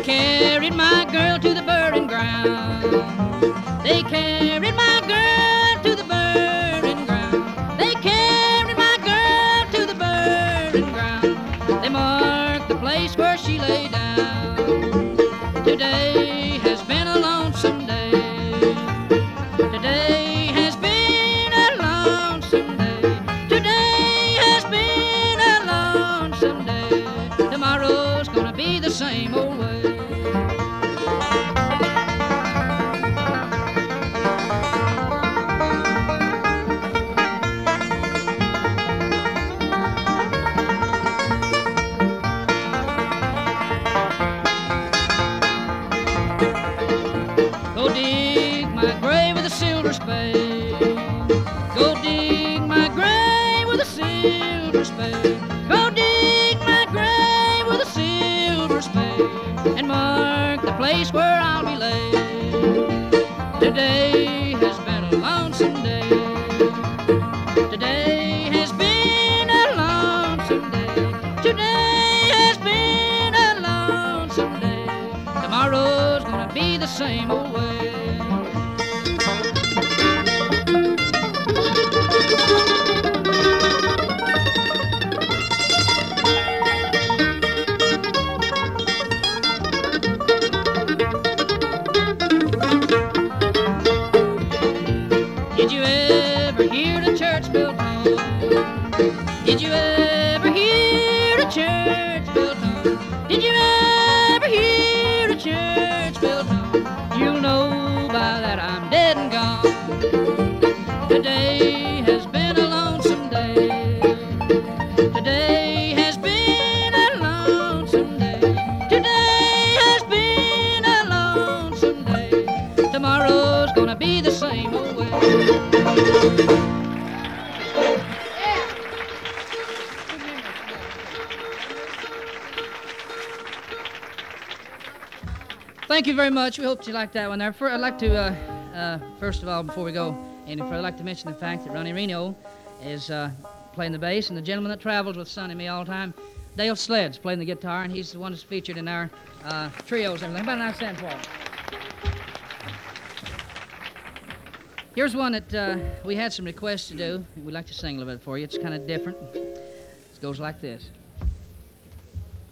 carried my girl to the burning ground. They carried my girl to the burning ground. They carried my girl to the burning ground. They marked the place where she lay down. Today has been a lonesome day. Today has been a lonesome day. Today has been a lonesome day. Tomorrow's gonna be the same old way. Go dig my grave with a silver spade. Go dig my grave with a silver spade. Go dig my grave with a silver spade and mark the place where I'll be laid. Today has been a lonesome day. Today has been a lonesome day. Today has been a lonesome day. Tomorrow's gonna be the same old way. Did you ever hear the church bell tone? Did you ever hear the church bell tone? Did you ever hear the church bell tone? You'll know by that I'm dead and gone. Today has been a lonesome day. Today has been a lonesome day. Today has been a lonesome day. Tomorrow's gonna be the same old way. Thank you very much. We hope you liked that one there. I'd like to, first of all, before we go any further, I'd like to mention the fact that Ronnie Reno is playing the bass, and the gentleman that travels with Sonny and me all the time, Dale Sled's playing the guitar, and he's the one that's featured in our trios and everything. About a nice stand for him. Here's one that we had some requests to do, and we'd like to sing a little bit for you. It's kind of different. It goes like this.